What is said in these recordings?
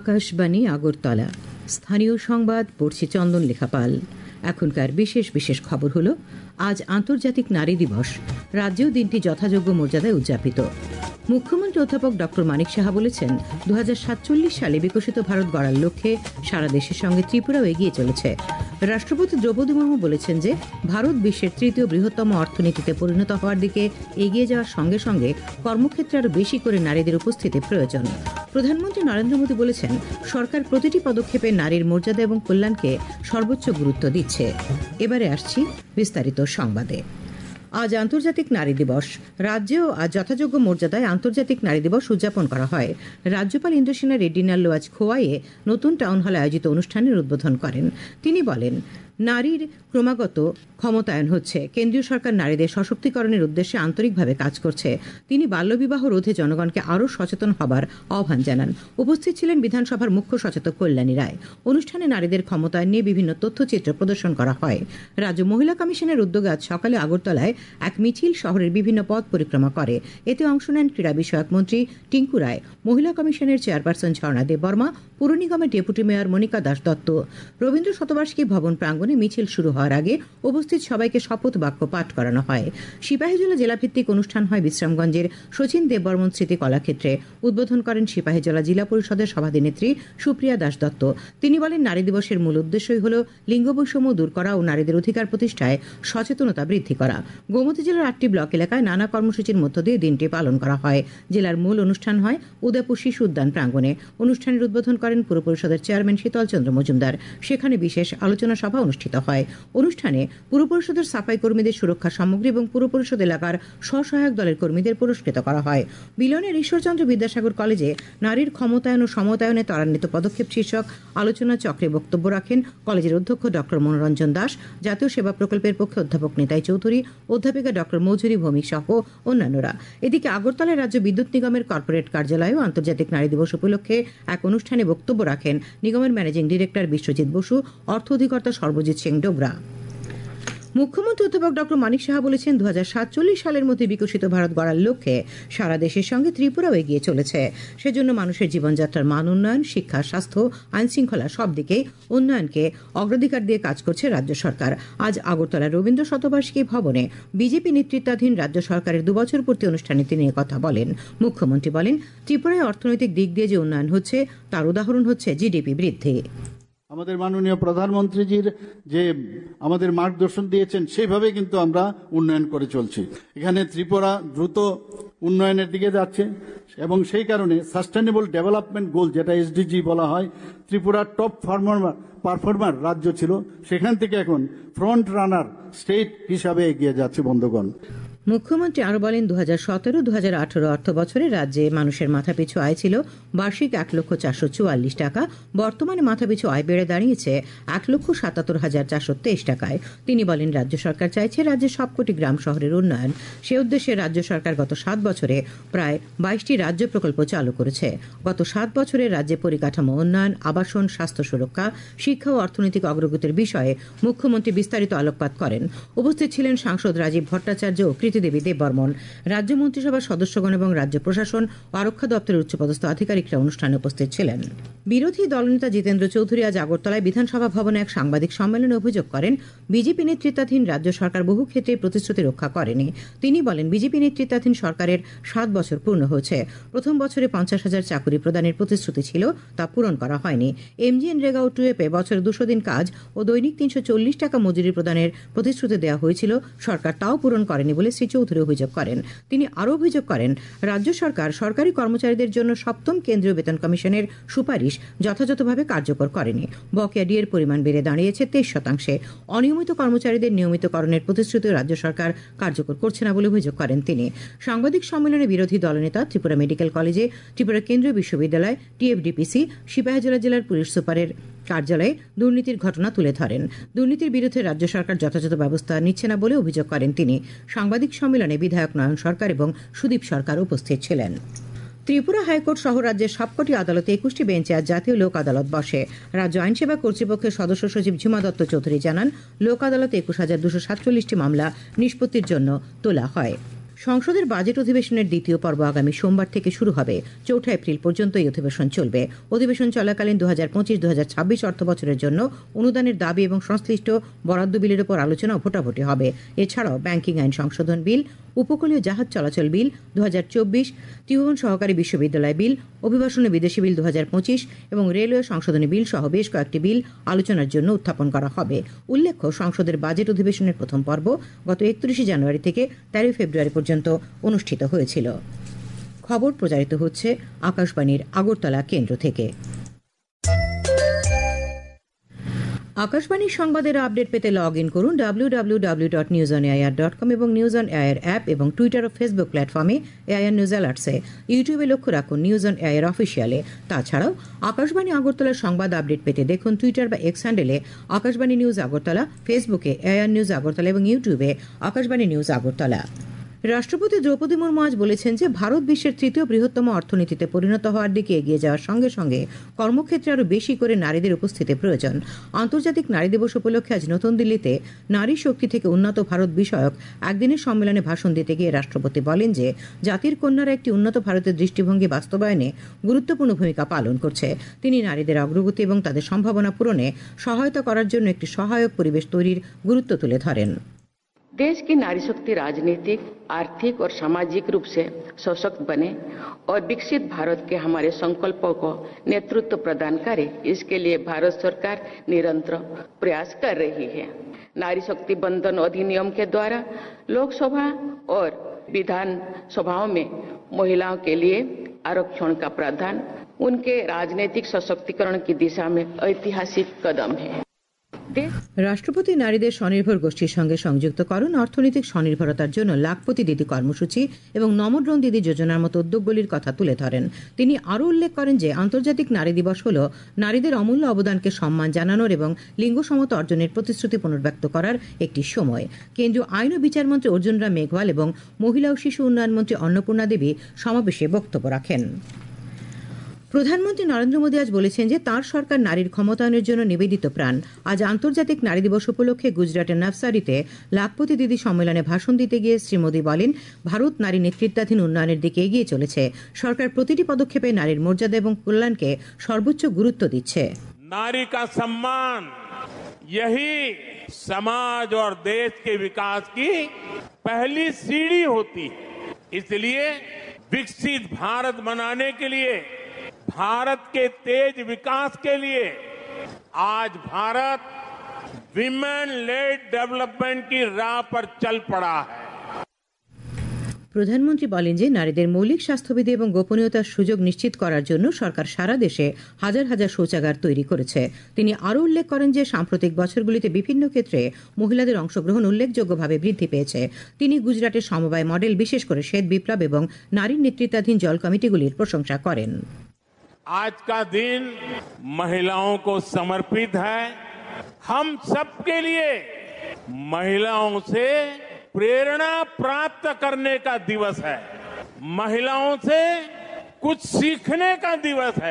আকাশবাণী আগরতলা। স্থানীয় সংবাদ পড়ছি চন্দন লেখাপাল। এখনকার বিশেষ খবর হলো, আজ আন্তর্জাতিক নারী দিবস। রাজ্যেও দিনটি যথাযোগ্য মর্যাদায় উদযাপিত। মুখ্যমন্ত্রী অধ্যাপক ডক্টর মানিক সাহা বলেছেন, 2047 সালে বিকশিত ভারত গড়ার লক্ষ্যে সারা দেশের সঙ্গে ত্রিপুরাও এগিয়ে চলেছে। রাষ্ট্রপতি দ্রৌপদী মুর্মু বলেছেন যে ভারত বিশ্বের তৃতীয় বৃহত্তম অর্থনীতিতে পরিণত হওয়ার দিকে এগিয়ে যাওয়ার সঙ্গে সঙ্গে কর্মক্ষেত্রে আরও বেশি করে নারীদের উপস্থিতি প্রয়োজন। প্রধানমন্ত্রী নরেন্দ্র মোদী বলেছেন, সরকার প্রতিটি পদক্ষেপে নারীর মর্যাদা এবং কল্যাণকে সর্বোচ্চ গুরুত্ব দিচ্ছে। এবারে আসছি বিস্তারিত সংবাদে। আজ আন্তর্জাতিক নারী দিবস। রাজ্যেও আজ যথাযোগ্য মর্যাদায় আন্তর্জাতিক নারী দিবস উদযাপন করা হয়। রাজ্যপাল ইন্দ্রসেনা রেড্ডি নাল্লু আজ খোয়াইয়ে নতুন টাউন হলে আয়োজিত অনুষ্ঠানের উদ্বোধন করেন। তিনি বলেন, নারীর ক্রমাগত ক্ষমতায়ন হচ্ছে। কেন্দ্রীয় সরকার নারীদের সশক্তিকরণের উদ্দেশ্যে আন্তরিকভাবে কাজ করছে। তিনি বাল্যবিবাহ রোধে জনগণকে আরও সচেতন হবার আহ্বান জানান। উপস্থিত ছিলেন বিধানসভার মুখ্য সচেতক কল্যাণী রায়। অনুষ্ঠানে নারীদের ক্ষমতায়ন নিয়ে বিভিন্ন তথ্যচিত্র প্রদর্শন করা হয়। রাজ্য মহিলা কমিশনের উদ্যোগে আজ সকালে আগরতলায় এক মিছিল শহরের বিভিন্ন পথ পরিক্রমা করে। এতে অংশ নেন ক্রীড়া বিষয়ক মন্ত্রী টিঙ্কু রায়, মহিলা কমিশনের চেয়ারপারসন ঝর্ণা দেববর্মা, পুর নিগমের ডেপুটি মেয়র মনিকা দাস দত্ত। রবীন্দ্র শতবার্ষিকী ভবন প্রাঙ্গণে মিছিল শুরু হওয়ার আগে উপস্থিত সবাইকে শপথ বাক্য পাঠ করানো হয়। সিপাহীজলা জেলাভিত্তিক অনুষ্ঠান হয় বিশ্রামগঞ্জের শচীন দেববর্মন স্মৃতি কলাক্ষেত্রে। উদ্বোধন করেন সিপাহীজলা জেলা পরিষদের সভাধিনেত্রী সুপ্রিয়া দাস দত্ত। তিনি বলেন, নারী দিবসের মূল উদ্দেশ্যই হল লিঙ্গ বৈষম্য দূর করা ও নারীদের অধিকার প্রতিষ্ঠায় সচেতনতা বৃদ্ধি করা। গোমতী জেলার 8টি ব্লক এলাকায় নানা কর্মসূচির মধ্য দিয়ে দিনটি পালন করা হয়। জেলার মূল অনুষ্ঠান হয় উদয়পুর শিশু উদ্যান প্রাঙ্গণে। অনুষ্ঠানের উদ্বোধন করেন পুর পরিষদের চেয়ারম্যান শীতল চন্দ্র মজুমদার। সেখানে বিশেষ আলোচনা সভা অনুষ্ঠিত হয়। অনুষ্ঠানে পুর পরিষদের সাফাই কর্মীদের সুরক্ষা সামগ্রী এবং পুর পরিষদ এলাকার স্বসহায়ক দলের কর্মীদের পুরস্কৃত করা হয়। বিলনের ঈশ্বরচন্দ্র বিদ্যাসাগর কলেজে নারীর ক্ষমতায়ন ও সমতায়নে ত্বরান্বিত পদক্ষেপ শীর্ষক আলোচনা চক্রে বক্তব্য রাখেন কলেজের অধ্যক্ষ ডক্টর মনোরঞ্জন দাস, জাতীয় সেবা প্রকল্পের পক্ষে অধ্যাপক নিতাই চৌধুরী, অধ্যাপিকা ডক্টর মৌজুরি ভৌমিক সহ অন্যান্যরা। এদিকে আগরতলায় রাজ্য বিদ্যুৎ নিগমের কর্পোরেট কার্যালয়েও আন্তর্জাতিক নারী দিবস উপলক্ষে এক অনুষ্ঠানে বক্তব্য রাখেন নিগমের ম্যানেজিং ডিরেক্টর বিশ্বজিৎ বসু, অর্থ অধিকর্তা সর্বজিৎ সিং ডোগরা। মুখ্যমন্ত্রী অধ্যাপক ডক্টর মানিক সাহা বলেছেন, 2047 সালের মধ্যে বিকশিত ভারত গড়ার লক্ষ্যে সারা দেশের সঙ্গে ত্রিপুরাও এগিয়ে চলেছে। সেজন্য মানুষের জীবনযাত্রার মান উন্নয়ন, শিক্ষা, স্বাস্থ্য, আইন শৃঙ্খলা সব দিকেই উন্নয়নকে অগ্রাধিকার দিয়ে কাজ করছে রাজ্য সরকার। আজ আগরতলার রবীন্দ্র শতবার্ষিকী ভবনে বিজেপি নেতৃত্বাধীন রাজ্য সরকারের 2 বছর পূর্তি অনুষ্ঠানে তিনি কথা বলেন। মুখ্যমন্ত্রী বলেন, ত্রিপুরায় অর্থনৈতিক দিক দিয়ে যে উন্নয়ন হচ্ছে তার উদাহরণ হচ্ছে জিডিপি বৃদ্ধি। আমাদের মাননীয় প্রধানমন্ত্রীজির যে আমাদের মার্গদর্শন দিয়েছেন সেইভাবে কিন্তু আমরা উন্নয়ন করে চলছি। এখানে ত্রিপুরা দ্রুত উন্নয়নের দিকে যাচ্ছে এবং সেই কারণে সাস্টেনেবল ডেভেলপমেন্ট গোল, যেটা এসডিজি বলা হয়, ত্রিপুরা টপ পারফর্মার রাজ্য ছিল, সেখান থেকে এখন ফ্রন্ট রানার স্টেট হিসাবে এগিয়ে যাচ্ছে বন্ধুগণ। মুখ্যমন্ত্রী আরো বলেন, 2017-2018 অর্থ বছরে রাজ্যে মানুষের মাথাপিছু আয় ছিল বার্ষিক 1,444 টাকা। বর্তমানে মাথাপিছু আয় বেড়ে দাঁড়িয়েছে 1,77,423 টাকায়। তিনি বলেন, রাজ্য সরকার চাইছে রাজ্যের সবকটি গ্রাম শহরের উন্নয়ন। সে উদ্দেশ্যে রাজ্য সরকার গত 7 বছরে প্রায় 22টি রাজ্য প্রকল্প চালু করেছে। গত 7 বছরে রাজ্যে পরিকাঠামো উন্নয়ন, আবাসন, স্বাস্থ্য সুরক্ষা, শিক্ষা ও অর্থনৈতিক অগ্রগতির বিষয়ে মুখ্যমন্ত্রী বিস্তারিত আলোকপাত করেন। উপস্থিত ছিলেন সাংসদ রাজীব ভট্টাচার্য ও দেবী দেববর্মন। রাজ্য মন্ত্রিসভার সদস্যগণ এবং রাজ্য প্রশাসন, আরক্ষা দপ্তরের উচ্চপদস্থ আধিকারিকরা অনুষ্ঠানে উপস্থিত ছিলেন। বিরোধী দলনেতা জিতেন্দ্র চৌধুরী আজ আগরতলায় বিধানসভা ভবনে এক সাংবাদিক সম্মেলনে অভিযোগ করেন, বিজেপি নেতৃত্বাধীন রাজ্য সরকার বহু ক্ষেত্রে প্রতিশ্রুতি রক্ষা করেনি। তিনি বলেন, বিজেপি নেতৃত্বাধীন সরকারের 7 বছর পূর্ণ হয়েছে। প্রথম বছরে 50,000 চাকুরি প্রদানের প্রতিশ্রুতি ছিল, তা পূরণ করা হয়নি। এমজিএনরেগা ও টুয়েপে বছরে 200 দিন কাজ ও দৈনিক 340 টাকা মজুরি প্রদানের প্রতিশ্রুতি দেওয়া হয়েছিল, সরকার তাও পূরণ করেনি বলে শ্রী চৌধুরী অভিযোগ করেন। তিনি আরও অভিযোগ করেন, রাজ্য সরকার সরকারি কর্মচারীদের জন্য 7ম কেন্দ্রীয় বেতন কমিশনের সুপারিশ যথাযথভাবে কার্যকর করেনি। বকেয়া ডিএর পরিমাণ বেড়ে দাঁড়িয়েছে 23%। অনিয়মিত কর্মচারীদের নিয়মিতকরণের প্রতিশ্রুতি রাজ্য সরকার কার্যকর করছে না বলে অভিযোগ করেন তিনি। সাংবাদিক সম্মেলনে বিরোধী দলনেতা ত্রিপুরা মেডিকেল কলেজে, ত্রিপুরা কেন্দ্রীয় বিশ্ববিদ্যালয়, টিএফডিপিসি, সিপাহীজলা জেলার পুলিশ সুপারের কার্যালয়ে দুর্নীতির ঘটনা তুলে ধরেন। দুর্নীতির বিরুদ্ধে রাজ্য সরকার যথাযথ ব্যবস্থা নিচ্ছে না বলে অভিযোগ করেন তিনি। সাংবাদিক সম্মেলনে বিধায়ক নয়ন সরকার এবং সুদীপ সরকার উপস্থিত ছিলেন। ত্রিপুরা হাইকোর্ট সহ রাজ্যের সবকটি আদালতে 21টি বেঞ্চে আজ জাতীয় লোক আদালত বসে। রাজ্য আইনসেবা কর্তৃপক্ষের সদস্য সচিব ঝুমা দত্ত চৌধুরী জানান, লোক আদালতে 21,247টি মামলা নিষ্পত্তির জন্য তোলা হয়। সংসদের বাজেট অধিবেশনের দ্বিতীয় পর্ব আগামী সোমবার থেকে শুরু হবে। 4 এপ্রিল পর্যন্ত এই অধিবেশন চলবে। অধিবেশন চলাকালীন 2025-2026 অর্থ বছরের জন্য অনুদানের দাবি এবং সংশ্লিষ্ট বরাদ্দ বিলের উপর আলোচনা ও ভোটাভুটি হবে। এছাড়াও ব্যাংকিং আইন সংশোধন বিল, উপকূলীয় জাহাজ চলাচল বিল 2024, ত্রিভুবন সহকারী বিশ্ববিদ্যালয় বিল, অভিবাসনে বিদেশি বিল 2025 এবং রেলওয়ে সংশোধনী বিল সহ বেশ কয়েকটি বিল আলোচনার জন্য উত্থাপন করা হবে। উল্লেখ্য, সংসদের বাজেট অধিবেশনের প্রথম পর্ব গত 31 জানুয়ারি থেকে 13 ফেব্রুয়ারি পর্যন্ত অনুষ্ঠিত হয়েছিল। খবর প্রচারিত হচ্ছে আকাশবাণীর আগরতলা কেন্দ্র থেকে। আকাশবাণীর সংবাদের আপডেট পেতে লগ ইন করুন www.newsonair.com এবং নিউজ অন এয়ার অ্যাপ এবং টুইটার ও ফেসবুক প্ল্যাটফর্মে এআইআর নিউজ অ্যালার্টসে। ইউটিউবে লক্ষ্য রাখুন নিউজ অন এয়ার অফিসিয়ালে। তাছাড়াও আকাশবাণী আগরতলার সংবাদ আপডেট পেতে দেখুন টুইটার বা এক্স হ্যান্ডেলে আকাশবাণী নিউজ আগরতলা, ফেসবুকে এআইআর নিউজ আগরতলা এবং ইউটিউবে আকাশবাণী নিউজ আগরতলা। রাষ্ট্রপতি দ্রৌপদী মুর্মু আজ বলেছেন যে ভারত বিশ্বের তৃতীয় বৃহত্তম অর্থনীতিতে পরিণত হওয়ার দিকে এগিয়ে যাওয়ার সঙ্গে সঙ্গে কর্মক্ষেত্রে আরও বেশি করে নারীদের উপস্থিতি প্রয়োজন। আন্তর্জাতিক নারী দিবস উপলক্ষে আজ নতুন দিল্লিতে নারী শক্তি থেকে উন্নত ভারত বিষয়ক একদিনের সম্মেলনে ভাষণ দিতে গিয়ে রাষ্ট্রপতি বলেন যে জাতির কন্যারা একটি উন্নত ভারতের দৃষ্টিভঙ্গি বাস্তবায়নে গুরুত্বপূর্ণ ভূমিকা পালন করছে। তিনি নারীদের অগ্রগতি এবং তাদের সম্ভাবনা পূরণে সহায়তা করার জন্য একটি সহায়ক পরিবেশ তৈরির গুরুত্ব তুলে ধরেন। देश की नारी शक्ति राजनीतिक, आर्थिक और सामाजिक रूप से सशक्त बने और विकसित भारत के हमारे संकल्पों को नेतृत्व प्रदान करे, इसके लिए भारत सरकार निरंतर प्रयास कर रही है। नारी शक्ति बंधन अधिनियम के द्वारा लोकसभा और विधान सभाओं में महिलाओं के लिए आरक्षण का प्रावधान उनके राजनीतिक सशक्तिकरण की दिशा में ऐतिहासिक कदम है। রাষ্ট্রপতি নারীদের স্বনির্ভর গোষ্ঠীর সঙ্গে সংযুক্তকরণ, অর্থনৈতিক স্বনির্ভরতার জন্য লাখপতি দিদি কর্মসূচি এবং নমড্রোন দিদি যোজনার মতো উদ্যোগগুলির কথা তুলে ধরেন। তিনি আরও উল্লেখ করেন যে আন্তর্জাতিক নারী দিবস হল নারীদের অমূল্য অবদানকে সম্মান জানানোর এবং লিঙ্গ সমতা অর্জনের প্রতিশ্রুতি পুনর্ব্যক্ত করার একটি সময়। কেন্দ্রীয় আইন ও বিচারমন্ত্রী অর্জুন রাম মেঘওয়াল এবং মহিলা ও শিশু উন্নয়ন মন্ত্রী অন্নপূর্ণা দেবী সমাবেশে বক্তব্য রাখেন। প্রধানমন্ত্রী নরেন্দ্র মোদী আজ বলেছেন যে তাঁর সরকার নারীর ক্ষমতায়নের জন্য নিবেদিত প্রাণ। আজ আন্তর্জাতিক নারী দিবস উপলক্ষে গুজরাটের নভসারিতে লাখপতি দিদি সম্মেলনে ভাষণ দিতে গিয়ে শ্রী মোদী বলেন, ভারত নারী নেতৃত্বাধীন উন্নয়নের দিকে এগিয়ে চলেছে। সরকার প্রতিটি পদক্ষেপে নারীর মর্যাদা এবং কল্যাণকে সর্বোচ্চ গুরুত্ব দিচ্ছে। नारी का सम्मान यही समाज और देश के विकास की पहली सीढ़ी होती है। इसलिए विकसित भारत बनाने के लिए, भारत के तेज विकास के लिए आज भारत विमेन लेड डेवलपमेंट की राह पर चल पड़ा है। প্রধানমন্ত্রী বলেন যে নারীদের মৌলিক স্বাস্থ্যবিধি এবং গোপনীয়তার সুযোগ নিশ্চিত করার জন্য সরকার সারা দেশে হাজার হাজার শৌচাগার তৈরি করেছে। তিনি আরও উল্লেখ করেন যে সাম্প্রতিক বছরগুলিতে বিভিন্ন ক্ষেত্রে মহিলাদের অংশগ্রহণ উল্লেখযোগ্যভাবে বৃদ্ধি পেয়েছে। তিনি গুজরাটের সমবায় মডেল, বিশেষ করে শ্বেত বিপ্লব এবং নারীর নেতৃত্বাধীন জল কমিটিগুলির প্রশংসা করেন। आज का दिन महिलाओं को समर्पित है। हम सबके लिए महिलाओं से प्रेरणा प्राप्त करने का दिवस है, महिलाओं से कुछ सीखने का दिवस है।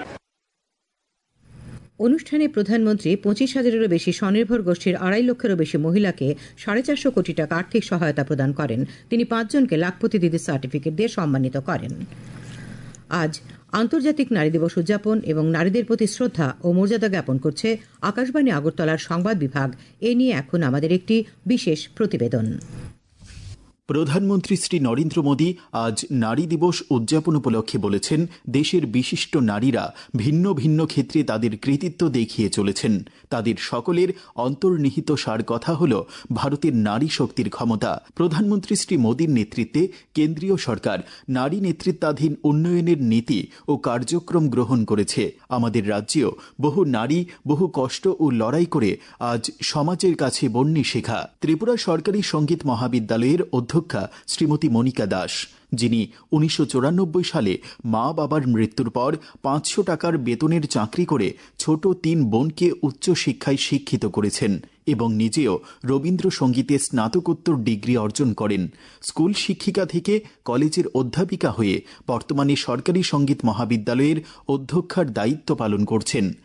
অনুষ্ঠানে প্রধানমন্ত্রী 25,000-এরও বেশি স্বনির্ভর গোষ্ঠীর 2.5 লক্ষেরও বেশি মহিলাকে 450 কোটি টাকা আর্থিক সহায়তা প্রদান করেন। তিনি 5 জনকে লাখপতি দিদির সার্টিফিকেট দিয়ে সম্মানিত করেন। আজ আন্তর্জাতিক নারী দিবস উদযাপন এবং নারীদের প্রতি শ্রদ্ধা ও মর্যাদা জ্ঞাপন করছে আকাশবাণী আগরতলার সংবাদ বিভাগ। এ নিয়ে এখন আমাদের একটি বিশেষ প্রতিবেদন। প্রধানমন্ত্রী শ্রী নরেন্দ্র মোদী আজ নারী দিবস উদযাপন উপলক্ষে বলেছেন, দেশের বিশিষ্ট নারীরা ভিন্ন ভিন্ন ক্ষেত্রে তাদের কৃতিত্ব দেখিয়ে চলেছেন। তাদের সকলের অন্তর্নিহিত সার কথা হল ভারতের নারী শক্তির ক্ষমতা। প্রধানমন্ত্রী শ্রী মোদীর নেতৃত্বে কেন্দ্রীয় সরকার নারী নেতৃত্বাধীন উন্নয়নের নীতি ও কার্যক্রম গ্রহণ করেছে। আমাদের রাজ্যেও বহু নারী বহু কষ্ট ও লড়াই করে আজ সমাজের কাছে বন্যী শেখা। ত্রিপুরা সরকারি সঙ্গীত মহাবিদ্যালয়ের অধ্যক্ষ শ্রীমতী মনিকা দাস, যিনি 1994 সালে মা বাবার মৃত্যুর পর 500 টাকার বেতনের চাকরি করে ছোট 3 বোনকে উচ্চশিক্ষায় শিক্ষিত করেছেন এবং নিজেও রবীন্দ্রসঙ্গীতে স্নাতকোত্তর ডিগ্রি অর্জন করেন। স্কুল শিক্ষিকা থেকে কলেজের অধ্যাপিকা হয়ে বর্তমানে সরকারি সঙ্গীত মহাবিদ্যালয়ের অধ্যক্ষার দায়িত্ব পালন করছেন।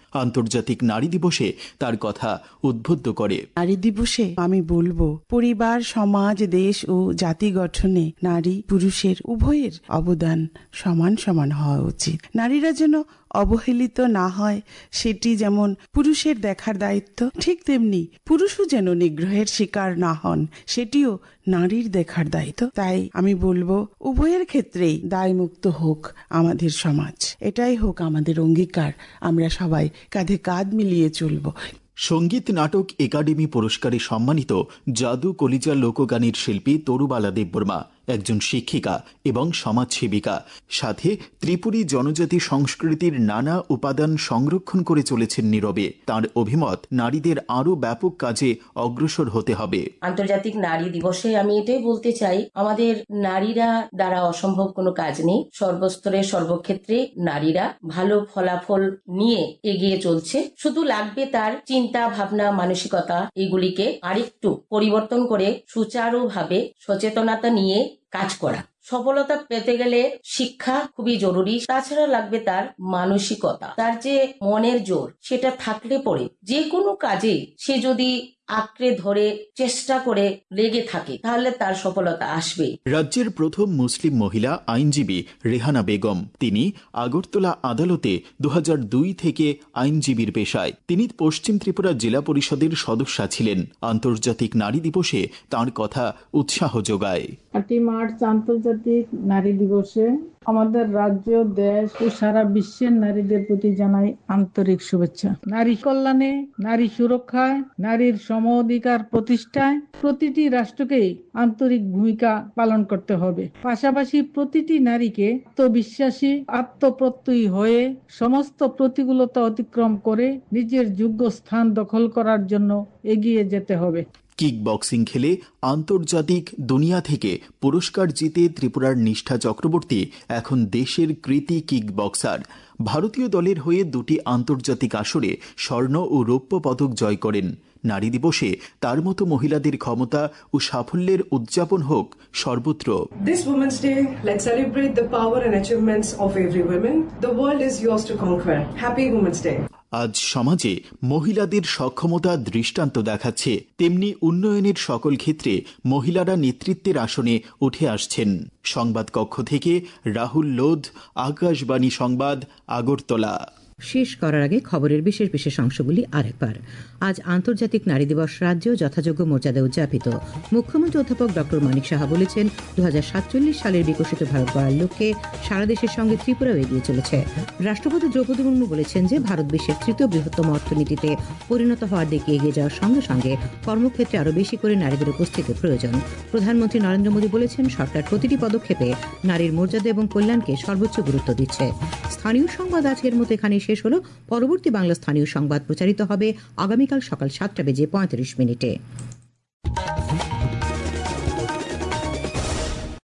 আন্তর্জাতিক নারী দিবসে তার কথা উদ্বুদ্ধ করে। নারী দিবসে আমি বলবো, পরিবার, সমাজ, দেশ ও জাতি গঠনে নারী পুরুষের উভয়ের অবদান সমান সমান হওয়া উচিত। নারীরা যেন অবহেলিত না হয়, সেটি যেমন পুরুষের দেখার দায়িত্ব, ঠিক তেমনি পুরুষও যেন নিগ্রহের শিকার না হন, সেটিও নারীর দেখার দায়িত্ব। তাই আমি বলবো, উভয়ের ক্ষেত্রেই দায়মুক্ত হোক আমাদের সমাজ, এটাই হোক আমাদের অঙ্গীকার। আমরা সবাই কাঁধে কাঁধ মিলিয়ে চলব। সঙ্গীত নাটক একাডেমি পুরস্কারে সম্মানিত জাদু কলিজা লোকগানের শিল্পী তরুবালা দেববর্মা একজন শিক্ষিকা এবং সমাজসেবিকা, সাথে ত্রিপুরী জনজাতি সংস্কৃতির নানা উপাদান সংরক্ষণ করে চলেছেন নীরবে। তার অভিমত, নারীদের আরো ব্যাপক কাজে অগ্রসর হতে হবে। আন্তর্জাতিক নারী দিবসে আমি এটাই বলতে চাই, আমাদের নারীরা দ্বারা অসম্ভব কোনো কাজ নেই। সর্বস্তরে সর্বক্ষেত্রে নারীরা ভালো ফলাফল নিয়ে এগিয়ে চলছে। শুধু লাগবে তার চিন্তা ভাবনা, মানসিকতা, এগুলিকে আরেকটু পরিবর্তন করে সুচারুভাবে সচেতনতা নিয়ে কাজ করা। সফলতা পেতে গেলে শিক্ষা খুবই জরুরি। তাছাড়া লাগবে তার মানসিকতা, তার যে মনের জোর, সেটা থাকলে পরে যে কোনো কাজে সে যদি আঁকড়ে ধরে চেষ্টা করে লেগে থাকে, তাহলে তার সফলতা আসবে। রাজ্যের প্রথম মুসলিম মহিলা আইনজীবী রেহানা বেগম, তিনি আগরতলা আদালতে 2002 থেকে আইনজীবীর পেশায়। তিনি পশ্চিম ত্রিপুরা জেলা পরিষদের সদস্যা ছিলেন। আন্তর্জাতিক নারী দিবসে তার কথা উৎসাহ যোগায়। 8 মার্চ আন্তর্জাতিক নারী দিবসে আমাদের রাজ্য, দেশ ও সারা বিশ্বের নারীদের প্রতি জানাই আন্তরিক শুভেচ্ছা। নারী কল্যাণে, নারী সুরক্ষায়, নারীর সম অধিকার প্রতিষ্ঠায় প্রতিটি রাষ্ট্রকেই আন্তরিক ভূমিকা পালন করতে হবে। পাশাপাশি প্রতিটি নারীকে আত্মবিশ্বাসী, আত্মপ্রত্যয়ী হয়ে সমস্ত প্রতিকূলতা অতিক্রম করে নিজের যোগ্য স্থান দখল করার জন্য এগিয়ে যেতে হবে। কিক বক্সিং খেলে আন্তর্জাতিক দুনিয়া থেকে পুরস্কার জিতে ত্রিপুরার নিষ্ঠা চক্রবর্তী এখন দেশের কৃতি কিক বক্সার। ভারতীয় দলের হয়ে 2টি আন্তর্জাতিক আসরে স্বর্ণ ও রৌপ্য পদক জয় করেন। নারী দিবসে তার মতো মহিলাদের ক্ষমতা ও সাফল্যের উদযাপন হোক সর্বত্র। This Women's Day, let's celebrate the power and achievements of every woman. The world is yours to conquer. Happy Women's Day. আজ সমাজে মহিলাদের সক্ষমতা দৃষ্টান্ত দেখাচ্ছে, তেমনি উন্নয়নের সকল ক্ষেত্রে মহিলারা নেতৃত্বের আসনে উঠে আসছেন। সংবাদ কক্ষ থেকে রাহুল লোধ, আকাশবাণী সংবাদ, আগরতলা। শেষ করার আগে খবরের বিশেষ বিশেষ অংশগুলি আরেকবার। আজ আন্তর্জাতিক নারী দিবস রাজ্যেও যথাযোগ্য মর্যাদায় উদযাপিত। মুখ্যমন্ত্রী অধ্যাপক ডক্টর মানিক সাহা বলেছেন, 2047 সালের বিকশিত ভারত গড়ার লক্ষ্যে সারা দেশের সঙ্গে ত্রিপুরাও এগিয়ে চলেছে। রাষ্ট্রপতি দ্রৌপদী মুর্মু বলেছেন যে ভারত বিশ্বের 3য় বৃহত্তম অর্থনীতিতে পরিণত হওয়ার দিকে এগিয়ে যাওয়ার সঙ্গে সঙ্গে কর্মক্ষেত্রে আরও বেশি করে নারীদের উপস্থিতির প্রয়োজন। প্রধানমন্ত্রী নরেন্দ্র মোদী বলেছেন, সরকার প্রতিটি পদক্ষেপে নারীর মর্যাদা এবং কল্যাণকে সর্বোচ্চ গুরুত্ব দিচ্ছে। স্থানীয় সংবাদ আজকের মতো এখানে শেষ হলো। পরবর্তী বাংলা স্থানীয় সংবাদ প্রচারিত হবে আগামীকাল সকাল 7:35 মিনিটে।